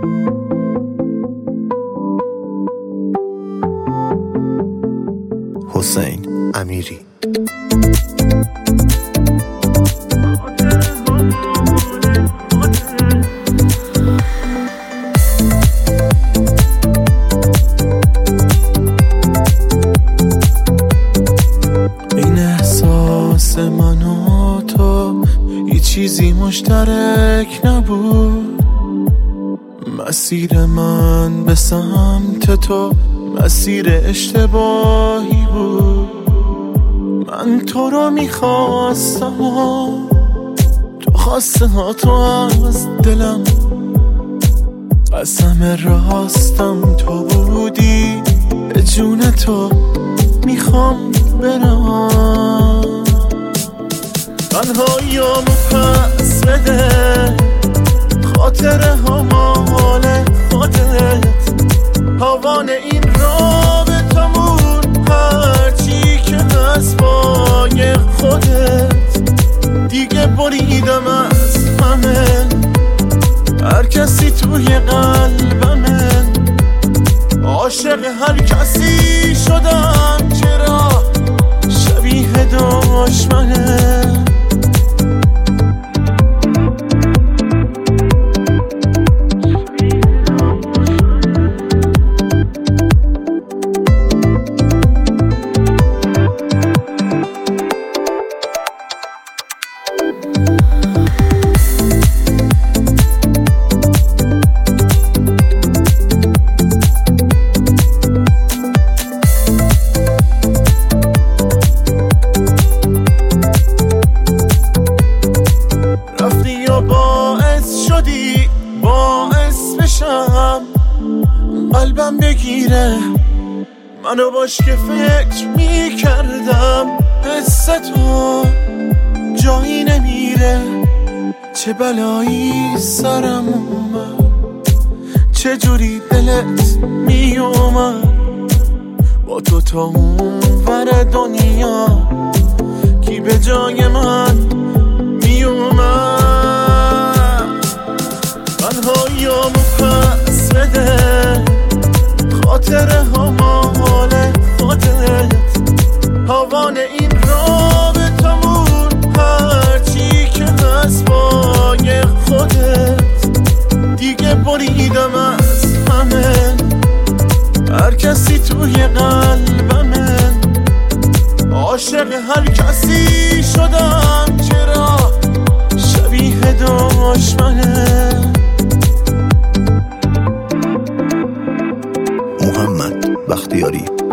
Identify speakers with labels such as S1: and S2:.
S1: حسین امیری.
S2: این احساس من و تو هیچ چیزی مشترک نبود. مسیر من به سمت تو مسیر اشتباهی بود. من تو رو میخواستم و تو خواسته ها تو از دلم. قسم راستم تو بودی، به جون تو میخوام برم. تنهاییامو پس بده، خاطره ها مال خودت. تاوان این رابطمون هرچی که هست بای خودت. دیگه بریدم از همه، هر کسی توی قلبمه. عاشق هر کسی شدم، چرا شبیه دشمنه. قلبم بگیره منو باش که فکر میکردم. حس تو جایی نمیره، چه بلایی سرم اومد. چه جوری دلت میومد با تو تا اون ور دنیا. کی به جای من میومد. تنهاییامو پس بده، خاطره ها مال خودت. تاوان این رابطمون هرچی که هست بای خودت. دیگه بریدم از همه، هر کسی توی قلبمه. عاشق هر کسی شدم، چرا شبیه دشمنه.
S1: محمد بختیاری.